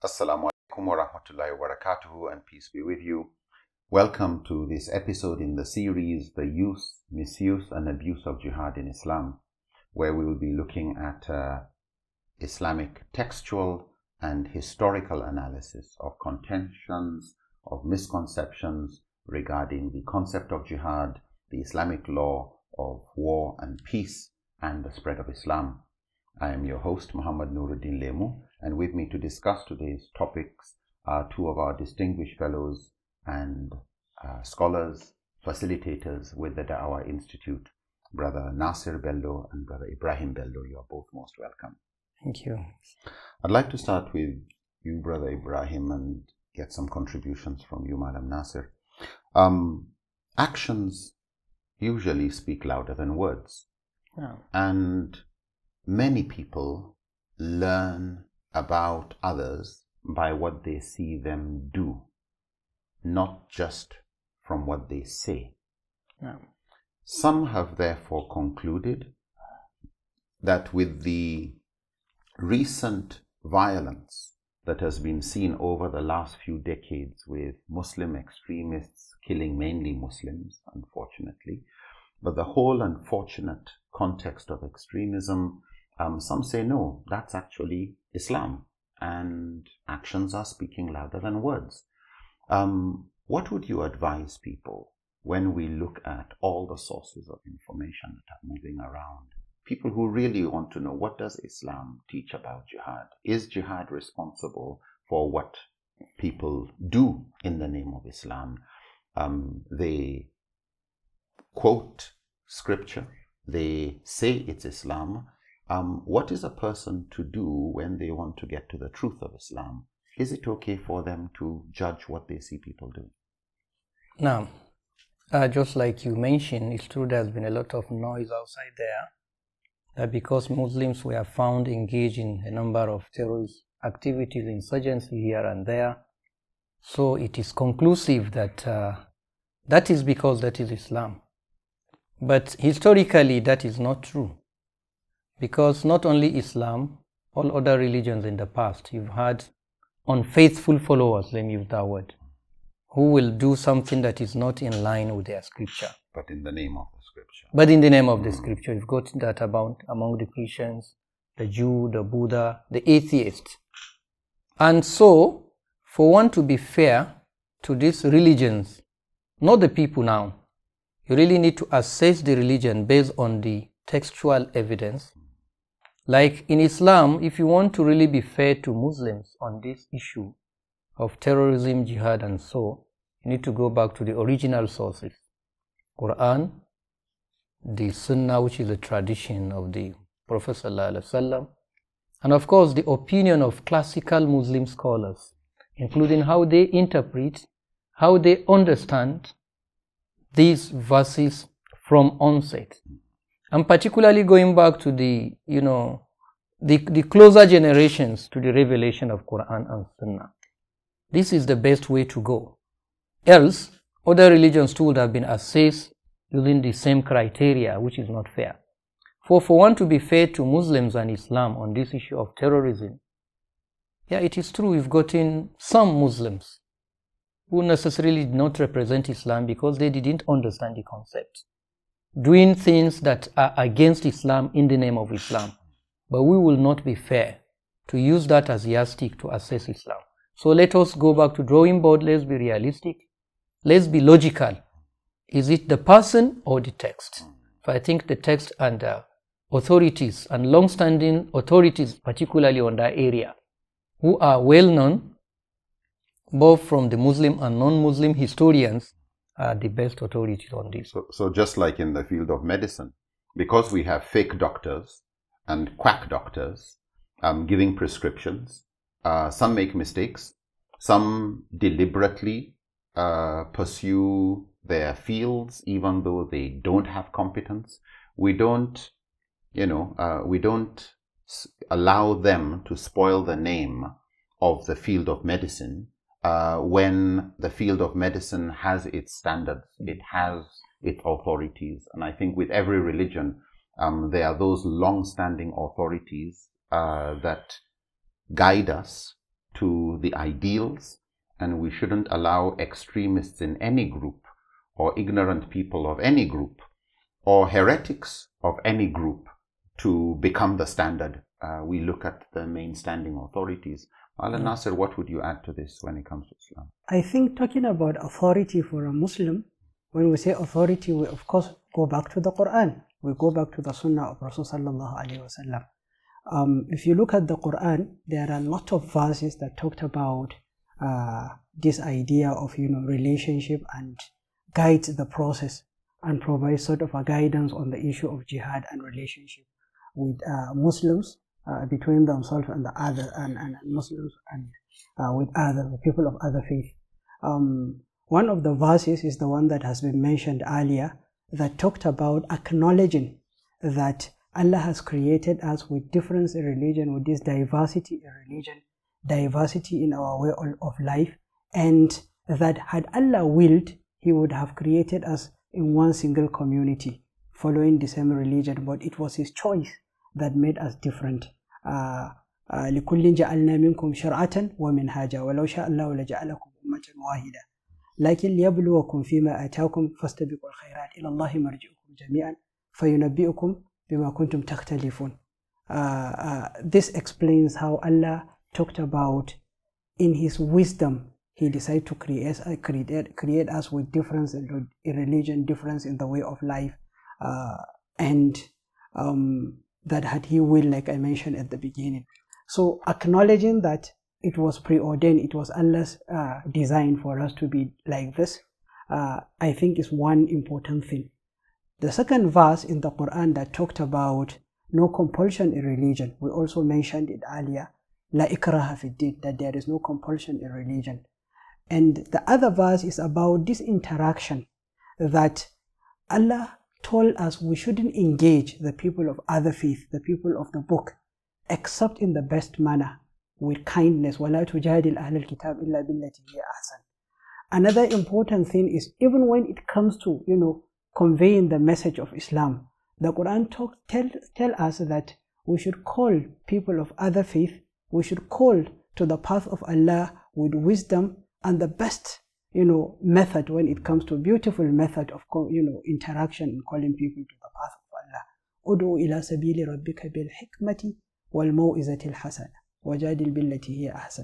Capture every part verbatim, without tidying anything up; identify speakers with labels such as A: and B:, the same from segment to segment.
A: Assalamu alaikum wa rahmatullahi wa barakatuhu, and peace be with you. Welcome to this episode in the series, The Use, Misuse and Abuse of Jihad in Islam, where we will be looking at uh, Islamic textual and historical analysis of contentions, of misconceptions regarding the concept of jihad, the Islamic law of war and peace, and the spread of Islam. I am your host, Muhammad Nuruddin Lemu, and with me to discuss today's topics are two of our distinguished fellows and uh, scholars, facilitators with the Da'wah Institute, Brother Nasir Bello and Brother Ibrahim Bello. You are both most welcome.
B: Thank you.
A: I'd like to start with you, Brother Ibrahim, and get some contributions from you, Madam Nasir. Um, actions usually speak louder than words.
B: Yeah.
A: And many people learn about others by what they see them do, not just from what they say.
B: Yeah.
A: Some have therefore concluded that with the recent violence that has been seen over the last few decades with Muslim extremists killing mainly Muslims, unfortunately, but the whole unfortunate context of extremism, um, some say no, that's actually Islam, and actions are speaking louder than words. Um, what would you advise people when we look at all the sources of information that are moving around? People who really want to know, what does Islam teach about jihad? Is jihad responsible for what people do in the name of Islam? Um, they quote scripture, they say it's Islam. Um, what is a person to do when they want to get to the truth of Islam? Is it okay for them to judge what they see people doing?
B: Now, uh, just like you mentioned, it's true there's been a lot of noise outside there that because Muslims were found engaged in a number of terrorist activities, insurgency here and there, so it is conclusive that uh, that is because that is Islam. But historically, that is not true. Because not only Islam, all other religions in the past, you've had unfaithful followers, let me use that word, who will do something that is not in line with their scripture.
A: But in the name of the scripture.
B: But in the name of the scripture. You've got that about among the Christians, the Jew, the Buddha, the atheists. And so, for one to be fair to these religions, not the people now, you really need to assess the religion based on the textual evidence. Like in Islam, if you want to really be fair to Muslims on this issue of terrorism, jihad and so, you need to go back to the original sources. Quran, the Sunnah, which is the tradition of the Prophet Sallallahu Alaihi Wasallam, and of course the opinion of classical Muslim scholars, including how they interpret, how they understand these verses from onset. And particularly going back to the, you know, the, the closer generations to the revelation of Quran and Sunnah. This is the best way to go. Else, other religions too would have been assessed using the same criteria, which is not fair. For, for one to be fair to Muslims and Islam on this issue of terrorism, yeah, it is true we've gotten some Muslims who necessarily did not represent Islam because they didn't understand the concept, doing things that are against Islam in the name of Islam. But we will not be fair to use that as yardstick to assess Islam. So let us go back to drawing board. Let's be realistic. Let's be logical. Is it the person or the text? So I think the text and uh, authorities and long-standing authorities, particularly on that area, who are well known, both from the Muslim and non-Muslim historians, are the best authorities on this.
A: So, so just like in the field of medicine, because we have fake doctors and quack doctors um, giving prescriptions, uh, some make mistakes, some deliberately uh, pursue their fields even though they don't have competence. We don't, you know, uh, we don't allow them to spoil the name of the field of medicine uh, when the field of medicine has its standards, it has its authorities. And I think with every religion, um, there are those long-standing authorities uh, that guide us to the ideals, and we shouldn't allow extremists in any group, or ignorant people of any group, or heretics of any group to become the standard. Uh, we look at the main standing authorities. Alan Nasir, what would you add to this when it comes to Islam?
C: I think talking about authority for a Muslim, when we say authority, we of course go back to the Quran. We go back to the Sunnah of Rasul sallallahu alaihi wasallam. Um, if you look at the Quran, there are a lot of verses that talked about uh, this idea of, you know, relationship and guides the process and provides sort of a guidance on the issue of jihad and relationship with uh, Muslims uh, between themselves and the other and, and Muslims and uh, with other the people of other faith. Um, one of the verses is the one that has been mentioned earlier that talked about acknowledging that Allah has created us with difference in religion, with this diversity in religion, diversity in our way of life, and that had Allah willed, He would have created us in one single community following the same religion, but it was His choice that made us different. لِكُلٍّ جَعَلْنَا مِنْكُمْ شَرْعَةً وَمِنْهَاجًا وَلَوْ شَاءَ اللَّهُ لَجَعَلَكُمْ أُمَّةً وَاحِدَةً لكن ليبلوكم فيما آتاكم فاستبقوا الخيرات إلى الله مرجعكم جميعا فينبئكم بما كنتم تختلفون. Uh, uh, this explains how Allah talked about in His wisdom He decided to create, uh, create, create us with difference in, in religion, difference in the way of life, uh, and um, that had He will, like I mentioned at the beginning. So acknowledging that it was preordained, it was Allah's uh, design for us to be like this, uh, I think is one important thing. The second verse in the Quran that talked about no compulsion in religion, we also mentioned it earlier, La ikraha fi din, that there is no compulsion in religion. And the other verse is about this interaction that Allah told us we shouldn't engage the people of other faith, the people of the book, except in the best manner, with kindness. وَلَا تُجَادِلْ أَهْلَ الْكِتَابِ إِلَّا بِالَّتِي هِيَ أَحْسَنُ. Another important thing is, even when it comes to, you know, conveying the message of Islam, the Quran talk, tell, tell us that we should call people of other faith, we should call to the path of Allah with wisdom and the best, you know, method when it comes to beautiful method of, you know, interaction in calling people to the path of Allah. أُدْعُوا إِلَى سَبِيلِ رَبِّكَ بِالْحِكْمَةِ وَالْمَوْعِظَةِ الْحَسَنَةِ وَجَادِلْ بِالَّتِي هِيَ أَحْسَنُ.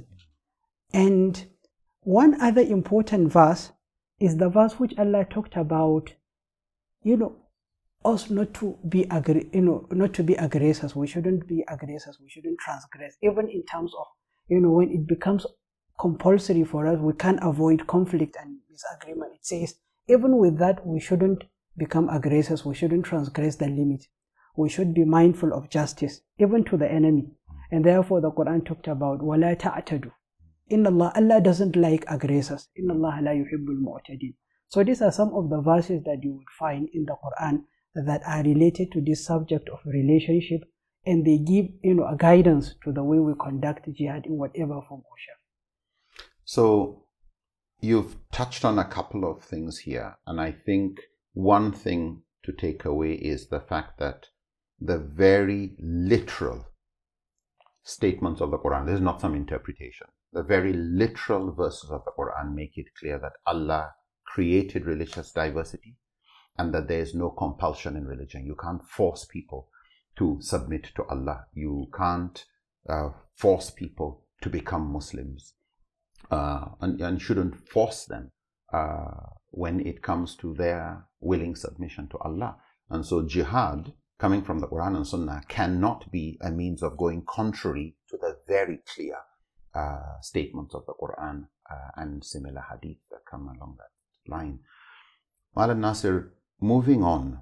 C: And one other important verse is the verse which Allah talked about, you know, us not to be, you know, not to be aggressors. We shouldn't be aggressors. We shouldn't transgress. Even in terms of, you know, when it becomes compulsory for us, we can't avoid conflict and disagreement. It says, even with that, we shouldn't become aggressors. We shouldn't transgress the limit. We should be mindful of justice, even to the enemy. And therefore, the Quran talked about وَلَا تَعْتَدُوا. Inna Allah, Allah doesn't like aggressors. Inna Allah la yuhibbul mu'tadin. So these are some of the verses that you would find in the Quran that are related to this subject of relationship, and they give, you know, a guidance to the way we conduct jihad in whatever form or shape.
A: So you've touched on a couple of things here, and I think one thing to take away is the fact that the very literal statements of the Quran, this is not some interpretation, the very literal verses of the Quran make it clear that Allah created religious diversity and that there is no compulsion in religion. You can't force people to submit to Allah. You can't uh, force people to become Muslims, uh, and, and shouldn't force them uh, when it comes to their willing submission to Allah. And so jihad, coming from the Quran and Sunnah, cannot be a means of going contrary to the very clear uh, statements of the Quran uh, and similar hadith that come along that line. Maulana Nasir, moving on,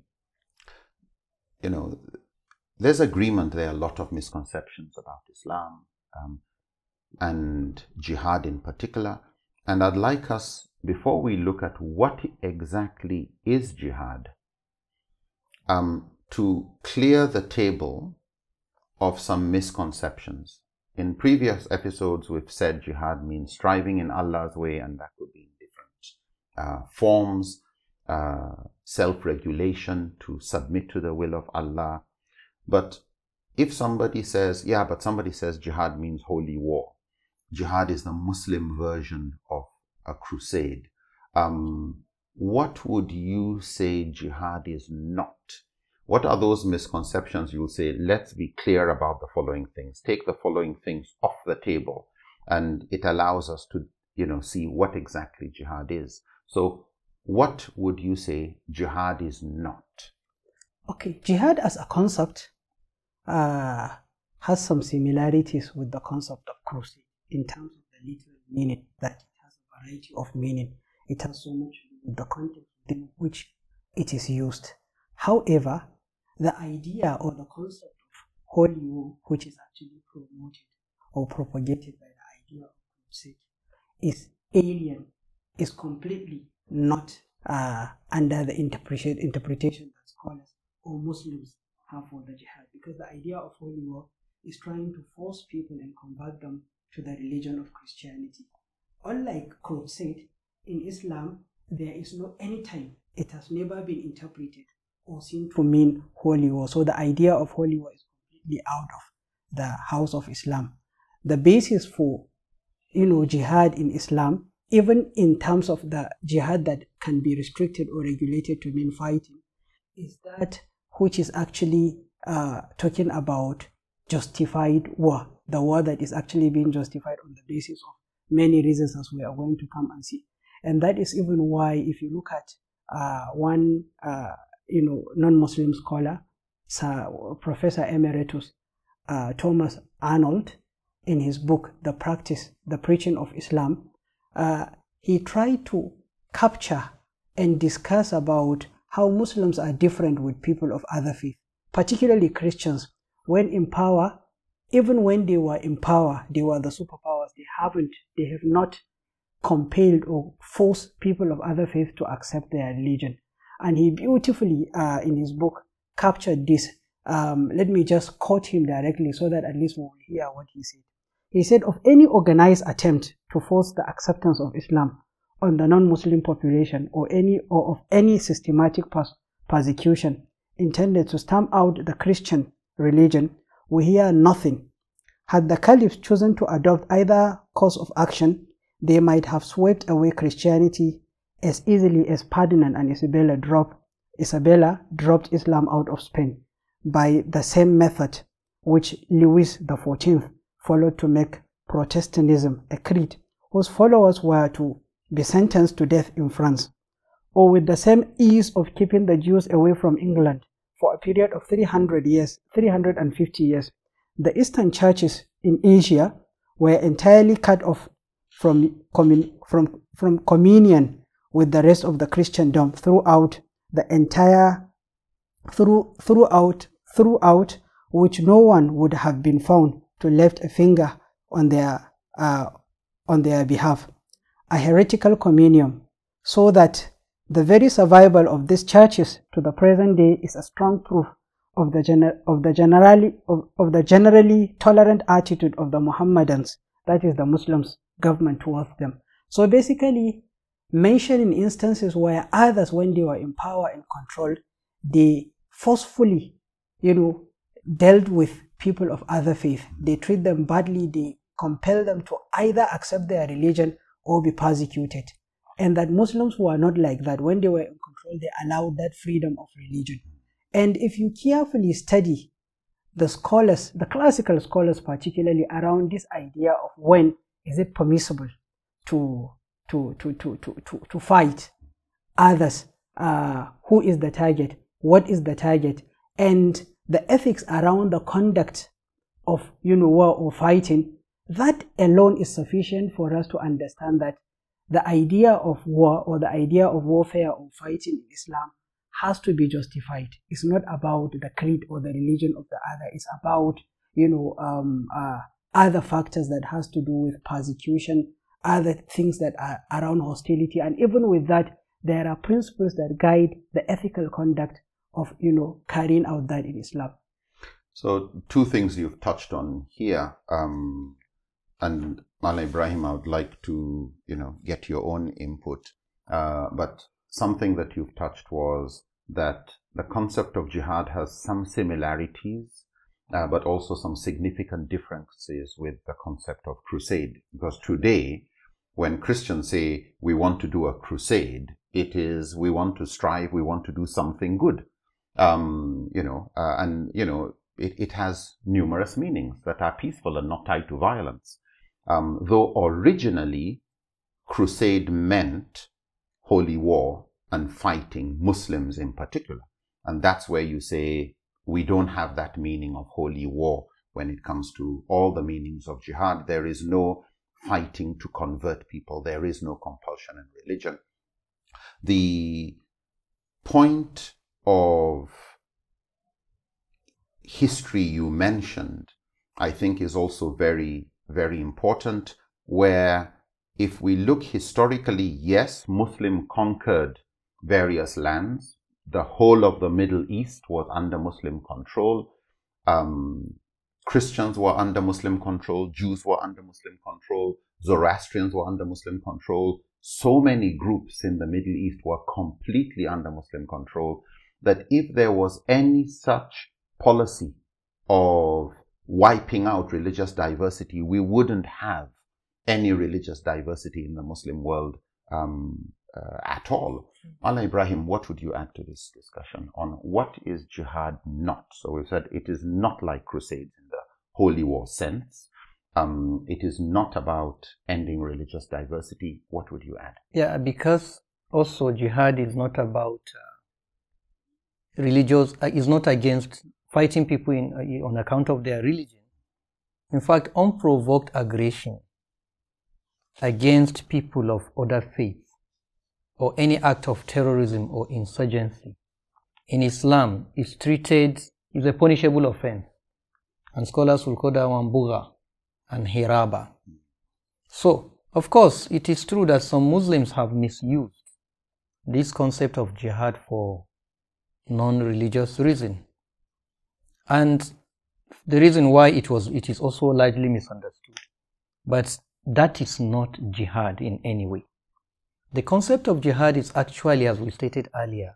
A: you know, there's agreement, there are a lot of misconceptions about Islam um, and jihad in particular. And I'd like us, before we look at what exactly is jihad, um, to clear the table of some misconceptions. In previous episodes, we've said jihad means striving in Allah's way, and that could be in different uh, forms, uh, self-regulation, to submit to the will of Allah. But if somebody says, yeah, but somebody says jihad means holy war, jihad is the Muslim version of a crusade. Um, what would you say jihad is not? What are those misconceptions? You'll say, let's be clear about the following things. Take the following things off the table, and it allows us to, you know, see what exactly jihad is. So what would you say jihad is not?
C: Okay, jihad as a concept uh, has some similarities with the concept of crusade in terms of the literal meaning, that it has a variety of meaning. It has so much to do with the context in which it is used. However, the idea or the concept of holy war, which is actually promoted or propagated by the idea of crusade, is alien, is completely not uh, under the interpretation, interpretation that scholars or Muslims have for the jihad, because the idea of holy war is trying to force people and convert them to the religion of Christianity. Unlike crusade, in Islam, there is no any time, it has never been interpreted or seen to mean holy war. So the idea of holy war is completely out of the house of Islam. The basis for, you know, jihad in Islam, even in terms of the jihad that can be restricted or regulated to mean fighting, is that which is actually uh, talking about justified war, the war that is actually being justified on the basis of many reasons, as we are going to come and see. And that is even why, if you look at uh, one uh, you know, non-Muslim scholar, Sir, Professor Emeritus uh, Thomas Arnold, in his book, The Practice, The Preaching of Islam, uh, he tried to capture and discuss about how Muslims are different with people of other faith, particularly Christians. When in power, even when they were in power, they were the superpowers, they haven't, they have not compelled or forced people of other faith to accept their religion. And he beautifully, uh, in his book, captured this. Um, let me just quote him directly so that at least we will hear what he said. He said, of any organized attempt to force the acceptance of Islam on the non-Muslim population, or any or of any systematic pers persecution intended to stamp out the Christian religion, we hear nothing. Had the caliphs chosen to adopt either course of action, they might have swept away Christianity as easily as Ferdinand and Isabella dropped, Isabella dropped Islam out of Spain, by the same method which Louis the fourteenth followed to make Protestantism a creed, whose followers were to be sentenced to death in France, or with the same ease of keeping the Jews away from England for a period of three hundred years, three hundred fifty years. The Eastern churches in Asia were entirely cut off from, commun from, from communion with the rest of the Christendom throughout the entire, through, throughout, throughout which no one would have been found to lift a finger on their, uh, on their behalf. A heretical communion, so that the very survival of these churches to the present day is a strong proof of the, gener of the, generally, of, of the generally tolerant attitude of the Mohammedans, that is the Muslims' government towards them. So basically, mentioning instances where others, when they were in power and control, they forcefully, you know, dealt with people of other faith. They treat them badly, they compel them to either accept their religion or be persecuted. And that Muslims were not like that. When they were in control, they allowed that freedom of religion. And if you carefully study the scholars, the classical scholars particularly, around this idea of when is it permissible to to to to to to, to fight others, uh, who is the target, what is the target, and the ethics around the conduct of, you know, war or fighting, that alone is sufficient for us to understand that the idea of war or the idea of warfare or fighting in Islam has to be justified. It's not about the creed or the religion of the other. It's about, you know, um, uh, other factors that has to do with persecution, other things that are around hostility. And even with that, there are principles that guide the ethical conduct of, you know, carrying out that in Islam.
A: So two things you've touched on here, um, and Mala Ibrahim, I would like to, you know, get your own input. Uh, but something that you've touched was that the concept of jihad has some similarities uh, but also some significant differences with the concept of crusade. Because today, when Christians say we want to do a crusade, it is we want to strive, we want to do something good. Um, you know, uh, and, you know, it, it has numerous meanings that are peaceful and not tied to violence. Um, though originally, crusade meant holy war and fighting Muslims in particular. And that's where you say we don't have that meaning of holy war when it comes to all the meanings of jihad. There is no fighting to convert people. There is no compulsion in religion. The point of history you mentioned, I think, is also very, very important, where if we look historically, yes, Muslim conquered various lands. The whole of the Middle East was under Muslim control. Um, Christians were under Muslim control. Jews were under Muslim control. Zoroastrians were under Muslim control. So many groups in the Middle East were completely under Muslim control that if there was any such policy of wiping out religious diversity, we wouldn't have any religious diversity in the Muslim world um, uh, at all. Allah Ibrahim, what would you add to this discussion on what is jihad not? So we've said it is not like crusades in the holy war sense. Um, it is not about ending religious diversity. What would you add?
B: Yeah, because also jihad is not about uh, religious, uh, is not against fighting people in, uh, on account of their religion. In fact, unprovoked aggression against people of other faiths or any act of terrorism or insurgency in Islam is treated, is a punishable offense. And scholars will call that one bugha and hiraba. So, of course, it is true that some Muslims have misused this concept of jihad for non-religious reason. And the reason why it was, it is also largely misunderstood. But that is not jihad in any way. The concept of jihad is actually, as we stated earlier,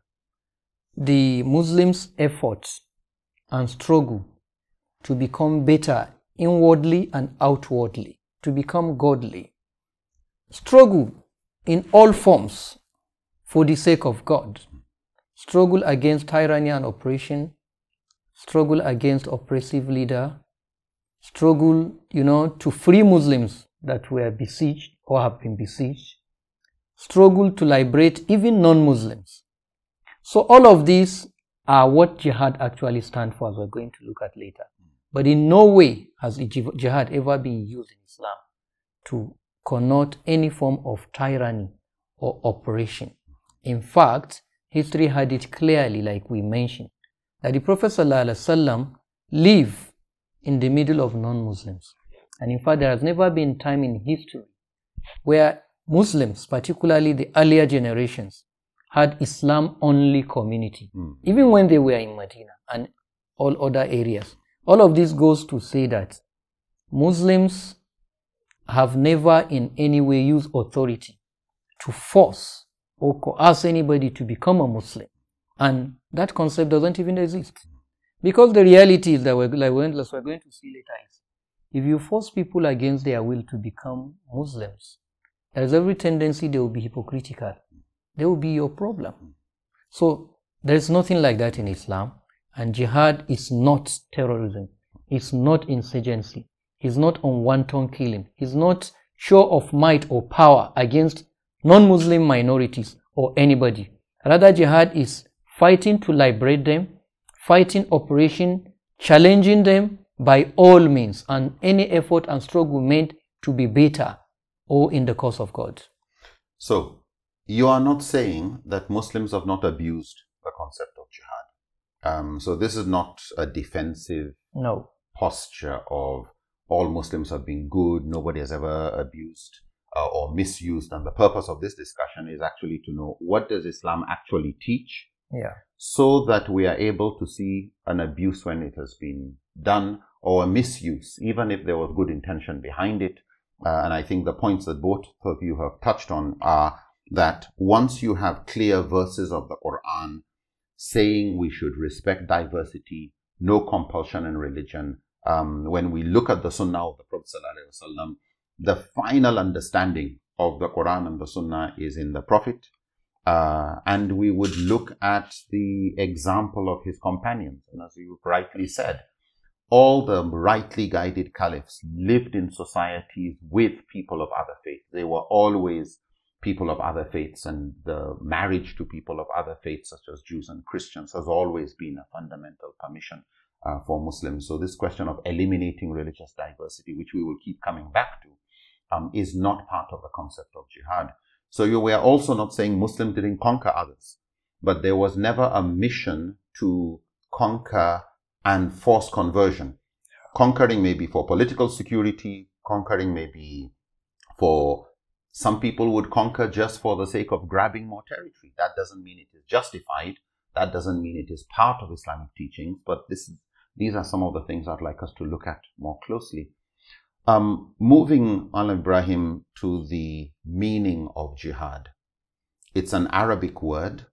B: the Muslims' efforts and struggle to become better inwardly and outwardly, to become godly. Struggle in all forms for the sake of God. Struggle against tyranny and oppression. Struggle against oppressive leader. Struggle, you know, to free Muslims that were besieged or have been besieged. Struggle to liberate even non-Muslims. So all of these are what jihad actually stands for, as we're going to look at later. But in no way has jihad ever been used in Islam to connote any form of tyranny or oppression. In fact, history had it clearly, like we mentioned, that the Prophet ﷺ lived in the middle of non-Muslims. And in fact, there has never been time in history where Muslims, particularly the earlier generations, had Islam-only community, mm. even when they were in Medina and all other areas. All of this goes to say that Muslims have never in any way used authority to force or coerce anybody to become a Muslim. And that concept doesn't even exist. Because the reality is that we're, like we're going to see later is, if you force people against their will to become Muslims, there is every tendency they will be hypocritical. They will be your problem. So there is nothing like that in Islam. And jihad is not terrorism. It's not insurgency. It's not unwanton killing. It's not show of might or power against non-Muslim minorities or anybody. Rather, jihad is fighting to liberate them, fighting oppression, challenging them by all means, and any effort and struggle meant to be better or in the cause of God.
A: So, you are not saying that Muslims have not abused the concept of jihad. Um, so this is not a defensive
B: no.
A: posture of all Muslims have been good, nobody has ever abused uh, or misused. And the purpose of this discussion is actually to know, what does Islam actually teach?
B: Yeah.
A: So that we are able to see an abuse when it has been done, or a misuse, even if there was good intention behind it. Uh, and I think the points that both of you have touched on are that once you have clear verses of the Quran saying we should respect diversity, no compulsion in religion. Um, when we look at the Sunnah of the Prophet ﷺ, the final understanding of the Quran and the Sunnah is in the Prophet. Uh, and we would look at the example of his companions. And as you rightly said, all the rightly guided caliphs lived in societies with people of other faiths. They were always people of other faiths, and the marriage to people of other faiths, such as Jews and Christians, has always been a fundamental permission uh, for Muslims. So this question of eliminating religious diversity, which we will keep coming back to, um, is not part of the concept of jihad. So you were also not saying Muslims didn't conquer others, but there was never a mission to conquer and force conversion. Conquering may be for political security, conquering may be for, some people would conquer just for the sake of grabbing more territory. That doesn't mean it is justified. That doesn't mean it is part of Islamic teachings, but this is, these are some of the things I'd like us to look at more closely. Um, moving on, Ibrahim, to the meaning of jihad. It's an Arabic word.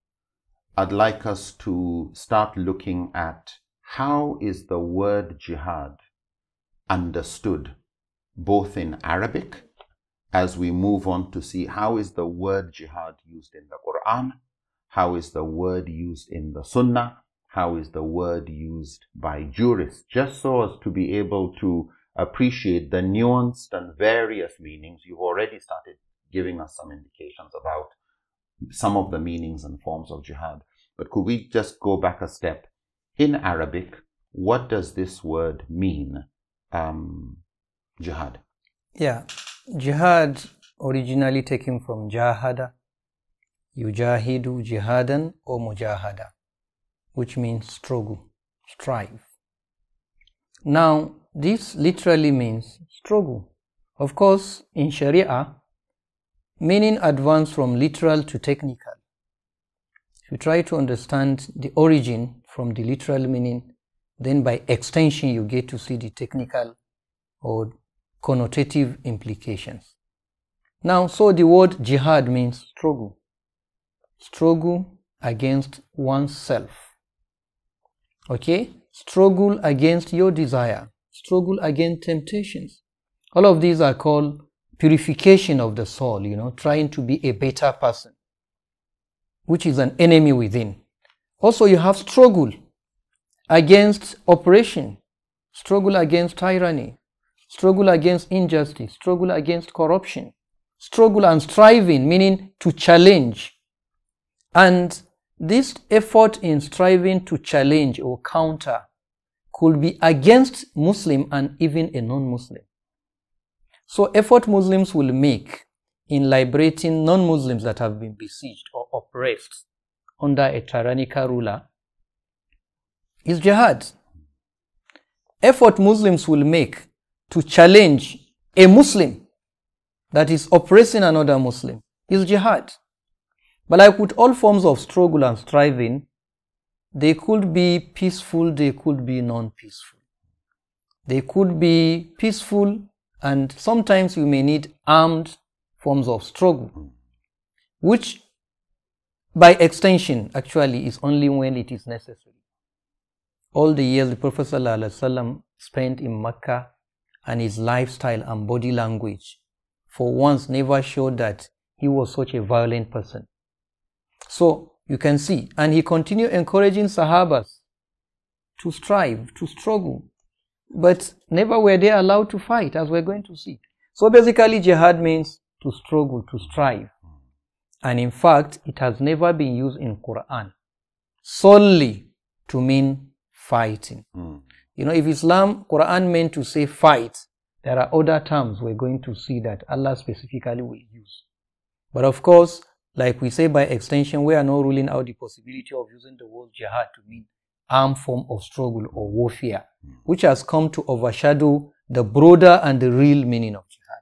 A: I'd like us to start looking at how is the word jihad understood, both in Arabic, as we move on to see how is the word jihad used in the Quran, how is the word used in the Sunnah, how is the word used by jurists, just so as to be able to appreciate the nuanced and various meanings. You've already started giving us some indications about some of the meanings and forms of jihad. But could we just go back a step? In Arabic, what does this word mean, um, jihad?
B: Yeah, jihad originally taken from jahada, yujahidu jihadan or mujahada, which means struggle, strive. Now, this literally means struggle. Of course, in Sharia, meaning advanced from literal to technical. If you try to understand the origin from the literal meaning, then by extension you get to see the technical or connotative implications. Now, so the word jihad means struggle. Struggle against oneself. Okay? Struggle against your desire. Struggle against temptations. All of these are called purification of the soul, you know, trying to be a better person, which is an enemy within. Also, you have struggle against oppression, struggle against tyranny, struggle against injustice, struggle against corruption, struggle and striving, meaning to challenge. And this effort in striving to challenge or counter could be against Muslim and even a non-Muslim. So effort Muslims will make in liberating non-Muslims that have been besieged or oppressed under a tyrannical ruler is jihad. Effort Muslims will make to challenge a Muslim that is oppressing another Muslim is jihad. But like with all forms of struggle and striving, they could be peaceful, they could be non-peaceful. They could be peaceful, and sometimes you may need armed forms of struggle, which by extension actually is only when it is necessary. All the years the Prophet ﷺ spent in Mecca and his lifestyle and body language for once never showed that he was such a violent person. So you can see, and he continued encouraging Sahabas to strive, to struggle, but never were they allowed to fight, as we're going to see. So basically jihad means to struggle, to strive. And in fact, it has never been used in Quran solely to mean fighting. Mm. You know, if Islam, Quran meant to say fight, there are other terms we're going to see that Allah specifically will use. But of course, like we say by extension, we are not ruling out the possibility of using the word jihad to mean armed form of struggle or warfare, mm. which has come to overshadow the broader and the real meaning of jihad.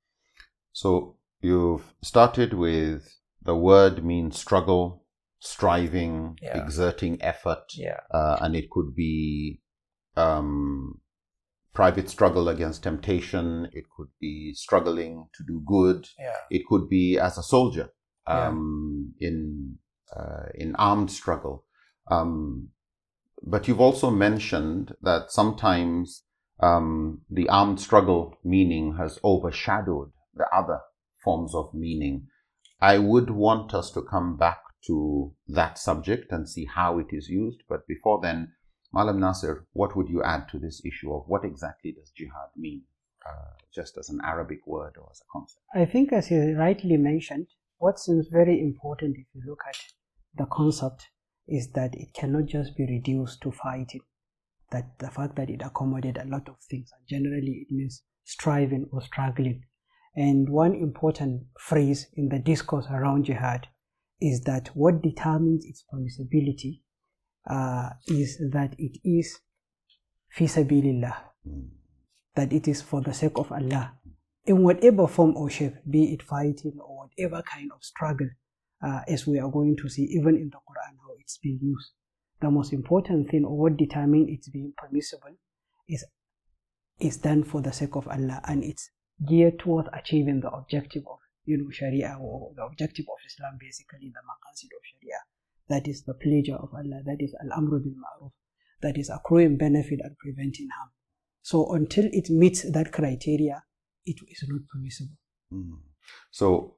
A: So you've started with the word means struggle, striving, yeah. exerting effort,
B: yeah.
A: uh, and it could be um, private struggle against temptation, it could be struggling to do good,
B: yeah.
A: it could be as a soldier um, yeah. in uh, in armed struggle. Um, but you've also mentioned that sometimes um, the armed struggle meaning has overshadowed the other forms of meaning. I would want us to come back to that subject and see how it is used. But before then, Malam Nasir, what would you add to this issue of what exactly does jihad mean, uh, just as an Arabic word or as a concept?
C: I think, as you rightly mentioned, what seems very important if you look at the concept is that it cannot just be reduced to fighting. That the fact that it accommodates a lot of things, and generally it means striving or struggling. And one important phrase in the discourse around jihad is that what determines its permissibility uh, is that it is fi sabilillah, that it is for the sake of Allah, in whatever form or shape, be it fighting or whatever kind of struggle, uh, as we are going to see even in the Quran how it's being used. The most important thing, or what determines it's being permissible, is is done for the sake of Allah, and it's geared towards achieving the objective of, you know, Sharia, or the objective of Islam, basically the maqasid of Sharia. That is the pleasure of Allah, that is al-amru bil ma'ruf, that is accruing benefit and preventing harm. So until it meets that criteria, it is not permissible.
A: Mm. So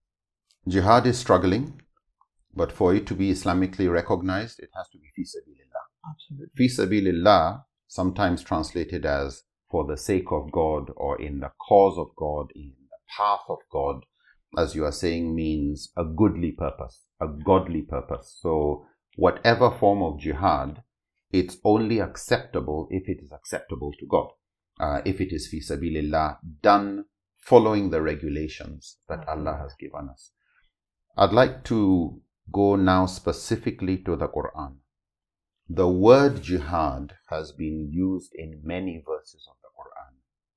A: jihad is struggling, but for it to be Islamically recognized, it has to be fi sabilillah.
C: Absolutely.
A: Fi sabilillah, sometimes translated as for the sake of God, or in the cause of God, in the path of God, as you are saying, means a goodly purpose, a godly purpose. So whatever form of jihad, it's only acceptable if it is acceptable to God. Uh, if it is fi sabilillah, done following the regulations that Allah has given us. I'd like to go now specifically to the Quran. The word jihad has been used in many verses of the Quran.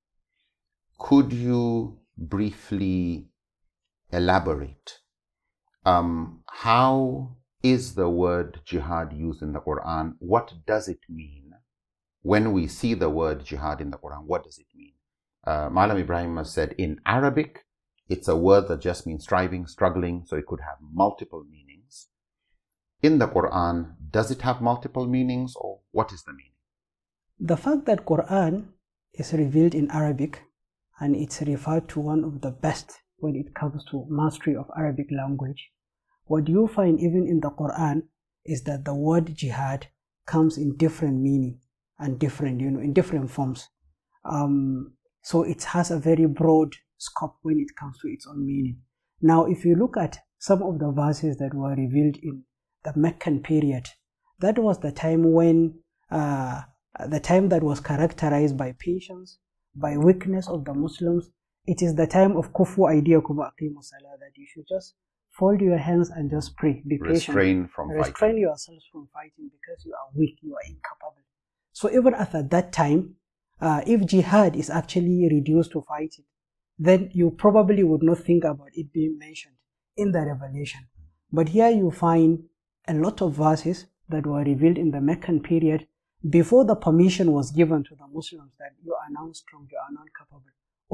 A: Could you briefly elaborate? Um, how is the word jihad used in the Quran? What does it mean? When we see the word jihad in the Quran, what does it mean? Uh, Malam Ibrahim has said in Arabic, it's a word that just means striving, struggling, so it could have multiple meanings. In the Quran, does it have multiple meanings, or what is the meaning?
C: The fact that Quran is revealed in Arabic and it's referred to one of the best when it comes to mastery of Arabic language, what you find even in the Quran is that the word jihad comes in different meaning and different, you know, in different forms. Um, so it has a very broad scope when it comes to its own meaning. Now, if you look at some of the verses that were revealed in the Meccan period, that was the time when, uh, the time that was characterized by patience, by weakness of the Muslims. It is the time of kufu aydiyakum wa aqimu salah, that you should just fold your hands and just pray. Be patient.
A: Restrain from
C: Restrain
A: fighting.
C: yourselves from fighting because you are weak, you are incapable. So even at that time, uh, if jihad is actually reduced to fighting, then you probably would not think about it being mentioned in the revelation. But here you find a lot of verses that were revealed in the Meccan period before the permission was given to the Muslims that you are now strong, you are now capable.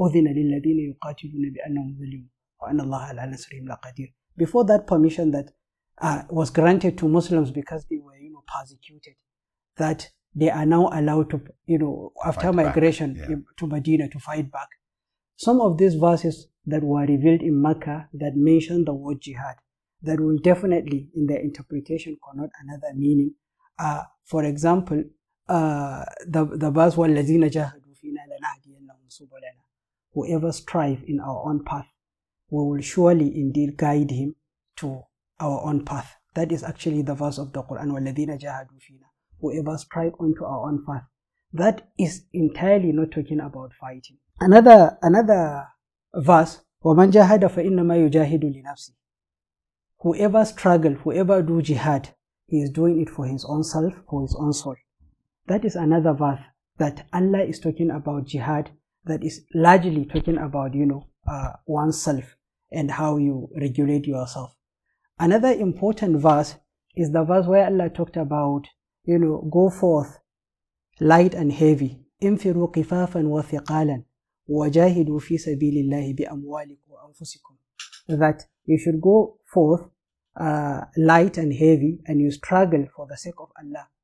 C: Before that permission that uh, was granted to Muslims because they were, you know, persecuted, that they are now allowed to, you know, after
A: Fight
C: migration
A: back, yeah.
C: to Medina, to fight back. Some of these verses that were revealed in Mecca that mention the word jihad, that will definitely, in their interpretation, connote another meaning. Uh, for example, uh, the, the verse, وَالَّذِينَ جَاهَدُوا فِينَا لَنَهْدِيَنَّهُمْ سُبُلَنَا. Whoever strive in our own path, we will surely indeed guide him to our own path. That is actually the verse of the Quran, وَالَّذِينَ جَاهَدُوا فِينَا. Whoever strive onto our own path. That is entirely not talking about fighting. Another, another verse, وَمَنْ جَاهَدَ فَإِنَّمَا يُجَاهِدُ لِنَفْسِهِ. Whoever struggle, whoever do jihad, he is doing it for his own self, for his own soul. That is another verse that Allah is talking about jihad, that is largely talking about, you know, uh, oneself and how you regulate yourself. Another important verse is the verse where Allah talked about, you know, go forth, light and heavy, انفروا قفافا وثقالا وجاهدوا في سبيل الله بأموالكم وأنفسكم. That you should go forth uh, light and heavy, and you struggle for the sake of Allah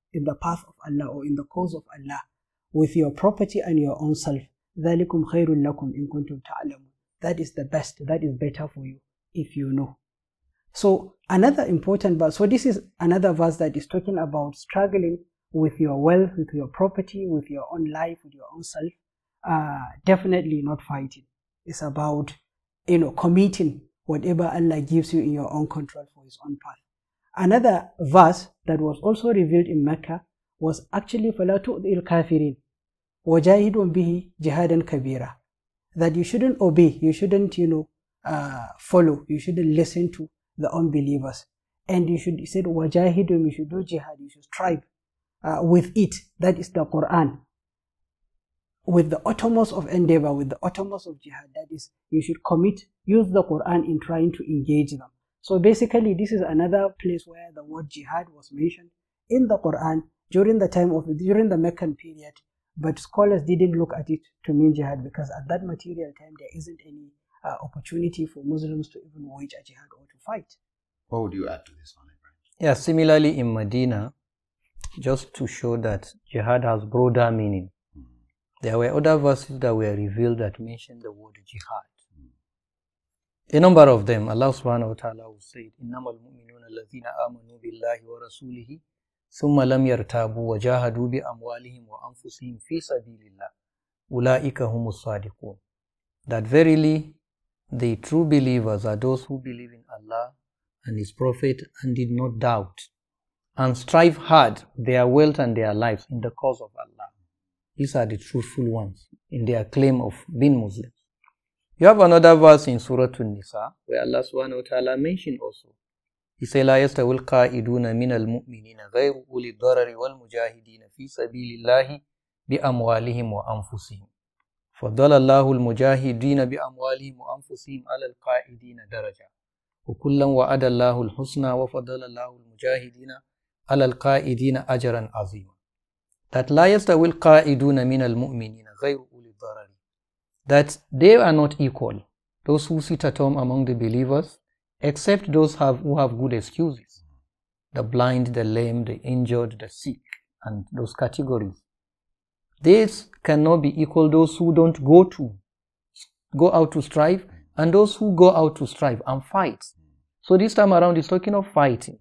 C: in the path of Allah or in the cause of Allah with your property and your own self. ذَلِكُمْ خَيْرٌ لَكُمْ إِن كُنتُمْ تَعْلَمُونَ. That is the best, that is better for you if you know. So another important verse, so this is another verse that is talking about struggling with your wealth, with your property, with your own life, with your own self. Uh, definitely not fighting. It's about, you know, committing whatever Allah gives you in your own control for His own path. Another verse that was also revealed in Mecca was actually فَلَا تُؤْذِي الْكَافِرِينَ وَجَاهِدٌ بِهِ جِهَادًا كَبِيرًا. That you shouldn't obey, you shouldn't, you know, uh, follow, you shouldn't listen to the unbelievers. And you should, he said, وَجَاهِدٌ, you should do jihad, you should strive uh, with it. That is the Quran. With the uttermost of endeavor, with the uttermost of jihad, that is, you should commit, use the Quran in trying to engage them. So basically, this is another place where the word jihad was mentioned in the Quran during the time of, during the Meccan period, but scholars didn't look at it to mean jihad because at that material time, there isn't any uh, opportunity for Muslims to even wage a jihad or to fight.
A: What would you add to this one, Ibrahim?
B: Yeah, similarly in Medina, just to show that jihad has broader meaning, mm. there were other verses that were revealed that mentioned the word jihad. Mm. A number of them, Allah subhanahu wa ta'ala will say, إِنَّمَا الْمُؤْمِنُونَ الَّذِينَ آمَنُوا بِاللَّهِ وَرَسُولِهِ ثُمَّ لَمْ يَرْتَابُوا وَجَاهَدُوا بِأَمْوَالِهِمْ وَأَنفُسِهِمْ فِي سَبِيلِ اللَّهِ أُولَٰئِكَ هُمُ الصَّادِقُونَ. That verily the true believers are those who believe in Allah and His Prophet and did not doubt and strive hard their wealth and their lives in the cause of Allah. These are the truthful ones in their claim of being Muslims. You have another verse in Surah An-Nisa where Allah subhanahu wa ta'ala mentioned also. He said, لا يستوي القائدون من المؤمنين غير أولي الضرر والمجاهدين في سبيل الله بأموالهم وأنفسهم. فضل الله المجاهدين بأموالهم وأنفسهم على القائدين درجة. وكلا وعد الله الحسنى وفضل الله المجاهدين على القائدين أجرا عظيما. That لا يستوي القائدون من المؤمنين غير أولي الضرر. That they are not equal, those who sit at home among the believers, except those have, who have good excuses. The blind, the lame, the injured, the sick, and those categories. These cannot be equal, those who don't go to, go out to strive, and those who go out to strive and fight. So this time around, he's talking of fighting.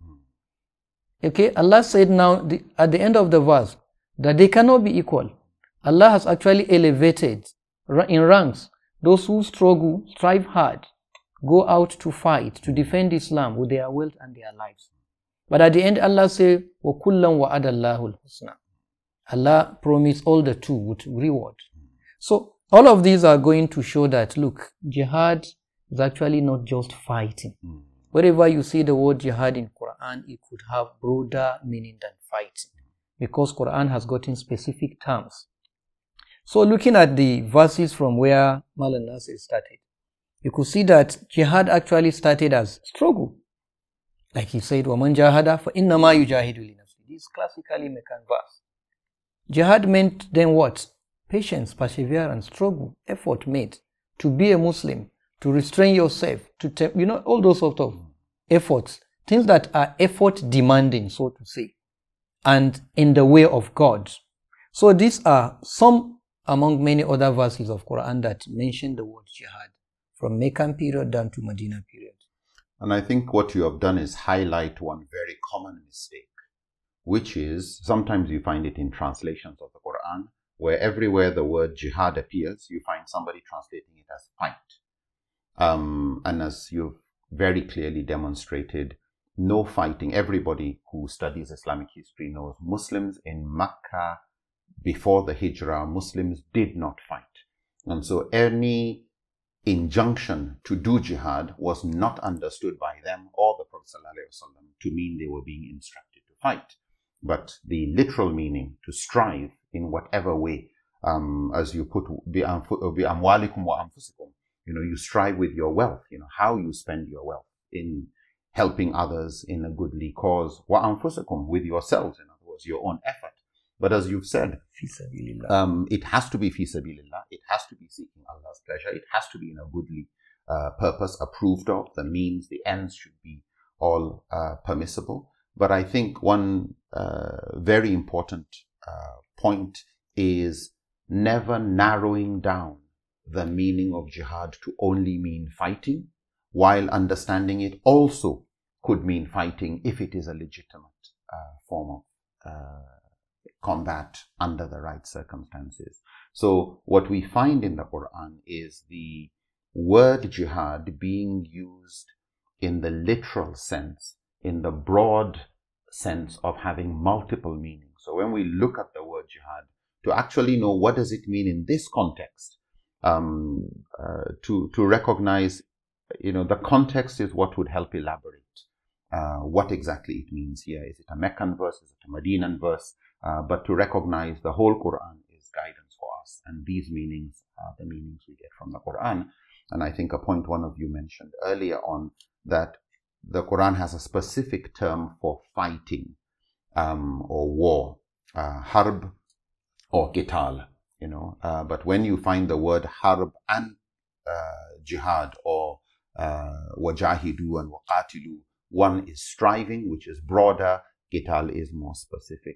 B: Okay, Allah said now, the, at the end of the verse, that they cannot be equal. Allah has actually elevated in ranks those who struggle, strive hard, go out to fight, to defend Islam with their wealth and their lives. But at the end, Allah says, وَكُلًّا وَعَدَ اللَّهُ الْحُسْنَى. Allah promised all the two with reward. So all of these are going to show that, look, jihad is actually not just fighting. Mm. Wherever you see the word jihad in Quran, it could have broader meaning than fighting, because Quran has gotten specific terms. So looking at the verses from where Maulana Nasir started, you could see that jihad actually started as struggle. Like he said, وَمَنْ جَاهَدَ فَإِنَّمَا يُجَاهِدُ لِنَفْسِهِ. This is classically Meccan verse. Jihad meant then what? Patience, perseverance, struggle, effort made to be a Muslim, to restrain yourself, to, te- you know, all those sort of efforts, things that are effort demanding, so to say, and in the way of God. So these are some among many other verses of Quran that mention the word jihad from Meccan period down to Medina period.
A: And I think what you have done is highlight one very common mistake, which is sometimes you find it in translations of the Quran, where everywhere the word jihad appears, you find somebody translating it as fight. Um, and as you've very clearly demonstrated, no fighting. Everybody who studies Islamic history knows Muslims in Mecca before the Hijrah, Muslims did not fight. And so any injunction to do jihad was not understood by them or the Prophet ﷺ to mean they were being instructed to fight, but the literal meaning to strive in whatever way, um, as you put, بِأَمْوَالِكُمْ وَأَنفُسِكُمْ, you know, you strive with your wealth, you know, how you spend your wealth in helping others in a goodly cause, وَأَنفُسِكُمْ, with yourselves, in other words, your own effort. But as you've said, um, it has to be fi sabilillah, it has to be seeking Allah's pleasure, it has to be in a goodly uh, purpose approved of, the means, the ends should be all uh, permissible. But I think one uh, very important uh, point is never narrowing down the meaning of jihad to only mean fighting, while understanding it also could mean fighting if it is a legitimate uh, form of uh, combat under the right circumstances. So what we find in the Quran is the word jihad being used in the literal sense, in the broad sense of having multiple meanings. So when we look at the word jihad, to actually know what does it mean in this context, um, uh, to, to recognize, you know, the context is what would help elaborate uh, what exactly it means here. Is it a Meccan verse? Is it a Medinan verse? Uh, but to recognize the whole Quran is guidance for us, and these meanings are the meanings we get from the Quran. And I think a point one of you mentioned earlier on, that the Quran has a specific term for fighting um, or war, uh, harb or qital, you know. Uh, but when you find the word harb and uh, jihad, or uh, wajahidu and waqatilu, one is striving, which is broader, qital is more specific.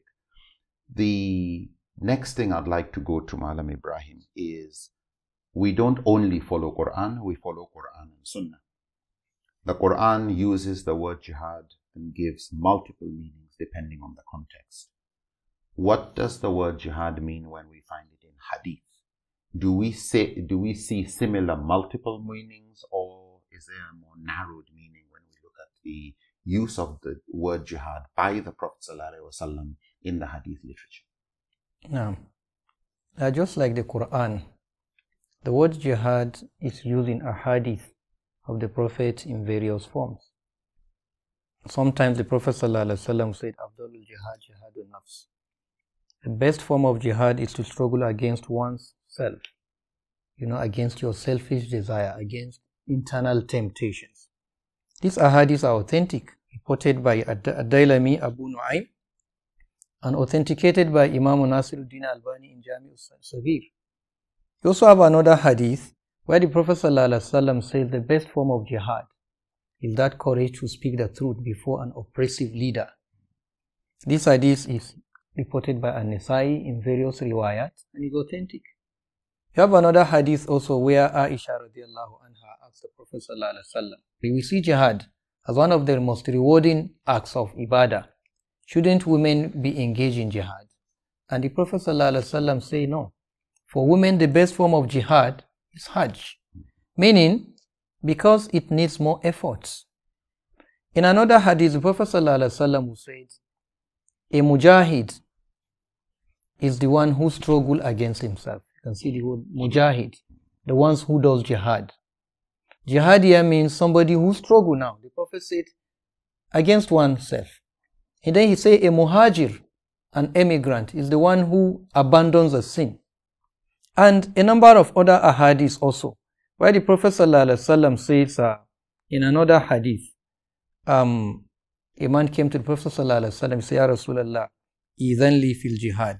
A: The next thing I'd like to go to, Malam Ibrahim, is we don't only follow Quran, we follow Quran and Sunnah. The Quran uses the word jihad and gives multiple meanings depending on the context. What does the word jihad mean when we find it in hadith? Do we say, do we see similar multiple meanings, or is there a more narrowed meaning when we look at the use of the word jihad by the Prophet ﷺ in the hadith literature?
B: Now, uh, just like the Quran, the word jihad is used in a hadith of the Prophet in various forms. Sometimes the Prophet ﷺ said, Abdulul jihad, jihadun nafs. The best form of jihad is to struggle against one's self, you know, against your selfish desire, against internal temptations. These ahadiths are authentic, reported by Ad-Dailami Abu Nu'aym and authenticated by Imam Nasiruddin Albani in Jami' al-Saghir. You also have another hadith where the Prophet ﷺ says the best form of jihad is that courage to speak the truth before an oppressive leader. This hadith is reported by An-Nasai in various riwayat and is authentic. You have another hadith also where Aisha radiallahu anha asked the Prophet ﷺ, we see jihad as one of the most rewarding acts of ibadah. Shouldn't women be engaged in jihad? And the Prophet ﷺ say no. For women, the best form of jihad is Hajj, meaning because it needs more efforts. In another hadith, the Prophet ﷺ said, a mujahid is the one who struggles against himself. You can see the word mujahid, the ones who does jihad. Jihad here means somebody who struggles now. The Prophet said, against oneself. And then he said, a muhajir, an emigrant, is the one who abandons a sin. And a number of other ahadiths also, where the Prophet ﷺ says uh, in another hadith, um, a man came to the Prophet ﷺ and said, Ya Rasulallah, idhan li fil jihad.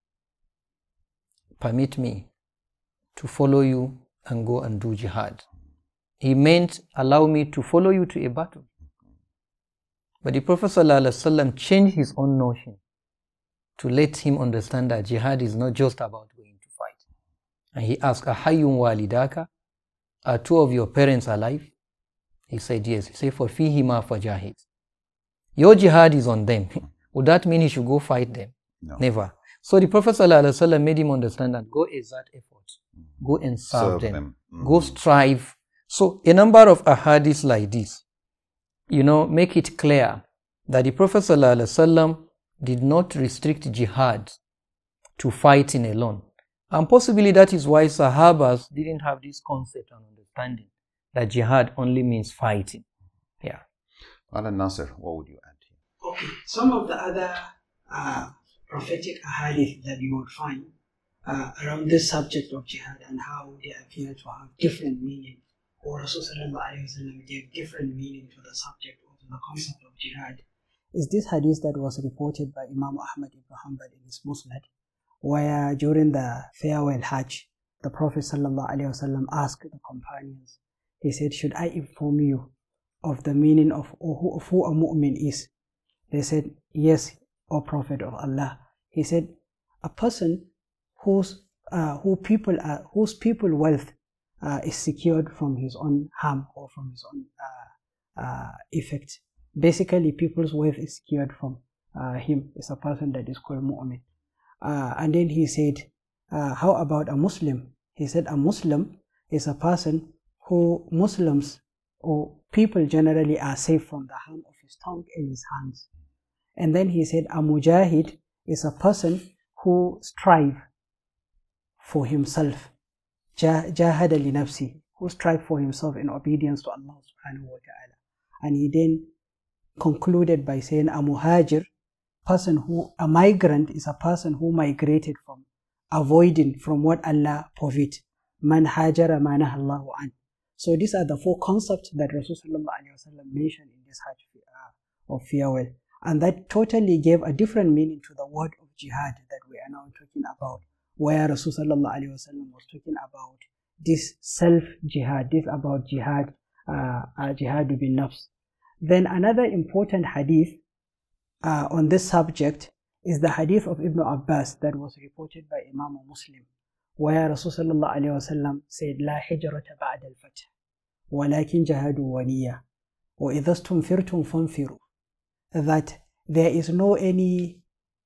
B: Permit me to follow you and go and do jihad. He meant, allow me to follow you to a battle. But the Prophet ﷺ changed his own notion to let him understand that jihad is not just about going to fight. And he asked, Ahayyun walidaka? Are two of your parents alive? He said, yes. He said, for fihima fajahid. Your jihad is on them. Would that mean he should go fight them?
A: No.
B: Never. So the Prophet ﷺ made him understand that go exert effort.
A: Mm-hmm.
B: Go and serve,
A: serve
B: them.
A: them. Mm-hmm.
B: Go strive. So a number of ahadiths like this, you know, make it clear that the Prophet ﷺ did not restrict jihad to fighting alone. And possibly that is why Sahabas didn't have this concept and understanding that jihad only means fighting. Yeah.
A: Alan Nasser, what would you add here?
C: Okay, some of the other uh, prophetic ahadith that you would find uh, around this subject of jihad and how they appear to have different meaning, or Rasulullah gave different meaning to the subject or to the concept of jihad, is this hadith that was reported by Imam Ahmad ibn Hanbal in his Musnad, where during the farewell Hajj, the Prophet ﷺ asked the companions, he said, should I inform you of the meaning of who, of who a mu'min is? They said, yes, O Prophet of Allah. He said, a person whose uh, who people are, whose people wealth uh, is secured from his own harm or from his own uh, uh, effect. Basically, people's wealth is secured from uh, him. Is a person that is called mu'min. Uh, and then he said, uh, how about a Muslim? He said a Muslim is a person who Muslims or people generally are safe from the harm of his tongue and his hands. And then he said a Mujahid is a person who strive for himself. Jahada li nafsi, who strive for himself in obedience to Allah subhanahu wa ta'ala. And he then concluded by saying a Muhajir, person who, a migrant is a person who migrated from, avoiding from what Allah forbid. Man hajara ma nahallahu an. So these are the four concepts that Rasulullah mentioned in this Hajj uh, of farewell. And that totally gave a different meaning to the word of jihad that we are now talking about, where Rasulullah was talking about this self-jihad, this about jihad, uh, uh, jihad bin nafs. Then another important hadith uh, on this subject is the hadith of Ibn Abbas that was reported by Imam Muslim, where Rasulullah said, لا حجرة بعد الفتح ولكن جهادوا ونية وإذا استنفرتم فانفروا, that there is no any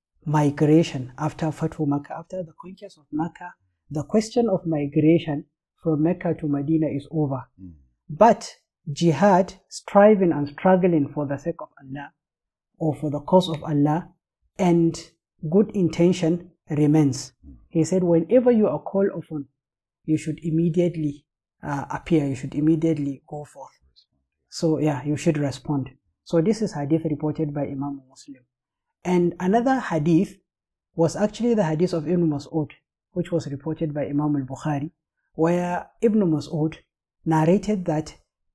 C: migration after Fathu Makkah, after the conquest of Makkah. The question of migration from Mecca to Medina is over. Mm. But jihad, striving and struggling for the sake of Allah or for the cause of Allah and good intention remains. Mm. He said, whenever you are called upon, you should immediately uh, appear, you should immediately go forth. So yeah, you should respond. So this is hadith reported by Imam Muslim. And another hadith was actually the hadith of Ibn Mas'ud, which was reported by Imam al-Bukhari, where Ibn Mas'ud narrated that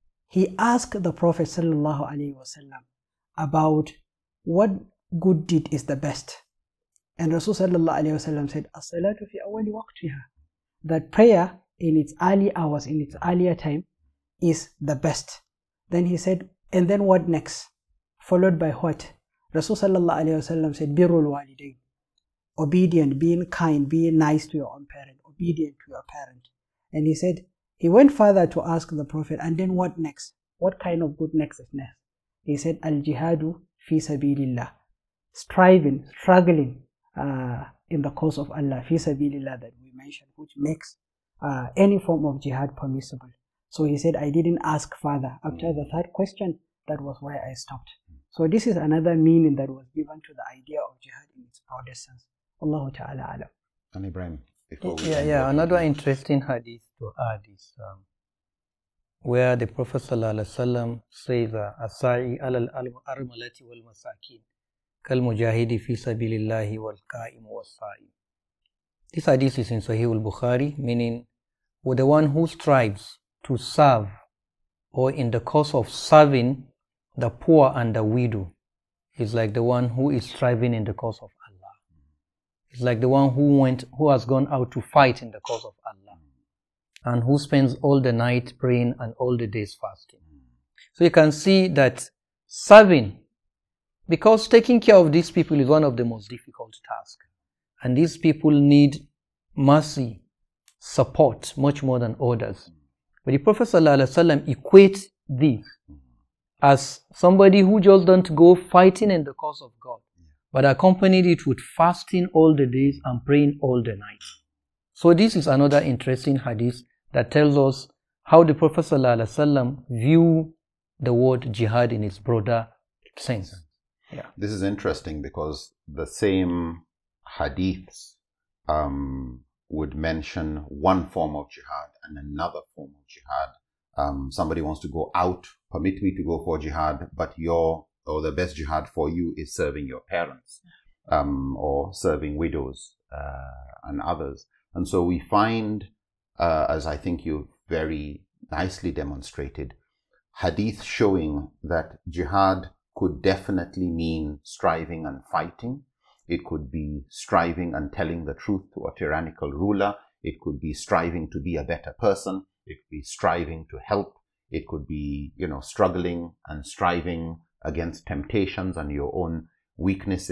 C: he asked the Prophet sallallahu alaihi wasallam about what good deed is the best. And Rasul sallallahu alaihi wasallam said, as-salatu fi awwali waqtiha, that prayer in its early hours, in its earlier time, is the best. Then he said, and then what next? Followed by what? Rasul sallallahu alaihi wasallam said, birrul walidain, obedient, being kind, being nice to your own parent, obedient to your parent. And he said, he went further to ask the Prophet, and then what next? What kind of good next is next? He said, al-jihadu fi sabilillah, striving, struggling uh, in the cause of Allah, fi sabilillah, that we mentioned, which makes uh, any form of jihad permissible. So he said, I didn't ask further. After the third question, that was where I stopped. So this is another meaning that was given to the idea of jihad in its broadest sense. Allahu ta'ala alam.
A: And Ibrahim, before we
B: yeah, yeah. Another interesting hadith to add is um, where the Prophet sallallahu alaihi wasallam says, "Asai alal armalati wal masakin, kal mujahidi fi sabilillahi wal qa'im was sa'i." This hadith is in Sahih al-Bukhari, meaning with the one who strives to serve, or in the course of serving the poor and the widow, is like the one who is striving in the cause of Allah. It's like the one who went, who has gone out to fight in the cause of Allah, and who spends all the night praying and all the days fasting. So you can see that serving, because taking care of these people is one of the most difficult tasks, and these people need mercy, support much more than others. But the Prophet ﷺ equates this as somebody who just don't go fighting in the cause of God, but accompanied it with fasting all the days and praying all the night. So this is another interesting hadith that tells us how the Prophet ﷺ view the word jihad in its broader sense. Yeah.
A: This is interesting because the same hadiths um, would mention one form of jihad and another form of jihad. Um, somebody wants to go out, permit me to go for jihad, but your, or the best jihad for you is serving your parents, um, or serving widows uh, and others. And so we find, uh, as I think you've very nicely demonstrated, hadith showing that jihad could definitely mean striving and fighting. It could be striving and telling the truth to a tyrannical ruler. It could be striving to be a better person. It could be striving to help. It could be, you know, struggling and striving against temptations and your own weaknesses.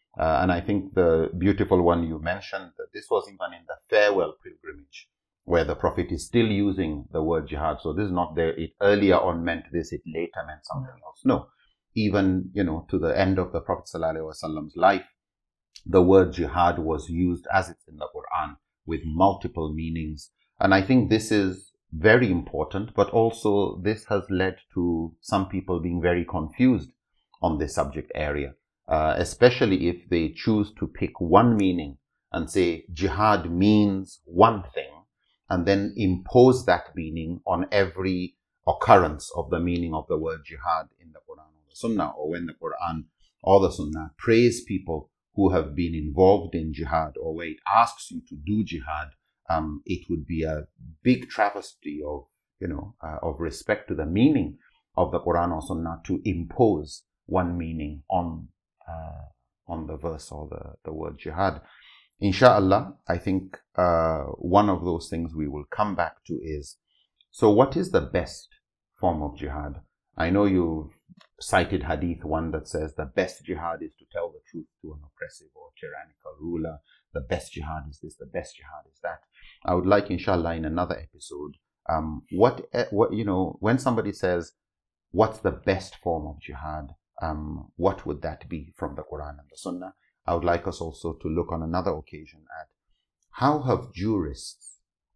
A: Uh, and I think the beautiful one you mentioned, that this was even in the farewell pilgrimage, where the Prophet is still using the word jihad. So this is not there, it earlier on meant this, it later meant something else. No. Even, you know, to the end of the Prophet ﷺ's life, the word jihad was used as it's in the Quran with multiple meanings. And I think this is very important, but also this has led to some people being very confused on this subject area, uh, especially if they choose to pick one meaning and say jihad means one thing, and then impose that meaning on every occurrence of the meaning of the word jihad in the Quran or the Sunnah, or when the Quran or the Sunnah praise people who have been involved in jihad, or where it asks you to do jihad, um, it would be a big travesty of, you know, uh, of respect to the meaning of the Quran or Sunnah to impose one meaning on uh, on the verse or the, the word jihad. Insha'Allah, I think uh, one of those things we will come back to is, so what is the best form of jihad? I know you've cited hadith one that says the best jihad is to tell the truth to an oppressive or tyrannical ruler. The best jihad is this, the best jihad is that. I would like, inshallah, in another episode, um, what, what, you know, when somebody says, what's the best form of jihad? Um, what would that be from the Quran and the Sunnah? I would like us also to look on another occasion at how have jurists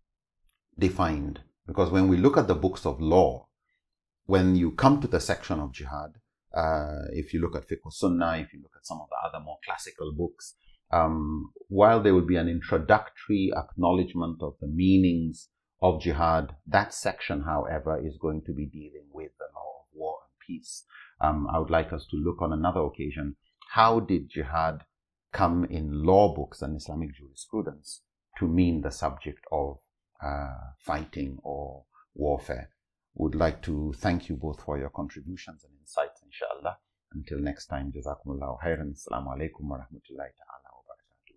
A: defined, because when we look at the books of law, when you come to the section of jihad, uh, if you look at Fiqh Sunnah, if you look at some of the other more classical books, um, while there will be an introductory acknowledgement of the meanings of jihad, that section, however, is going to be dealing with the law of war and peace. Um, I would like us to look on another occasion, how did jihad come in law books and Islamic jurisprudence to mean the subject of uh, fighting or warfare? Would like to thank you both for your contributions and insights, inshallah. Until next time, Jazakumullahu khairan. Assalamu alaikum wa rahmatullahi ta'ala.